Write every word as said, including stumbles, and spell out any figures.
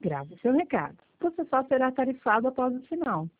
Grave seu recado. Você só será tarifado após o sinal.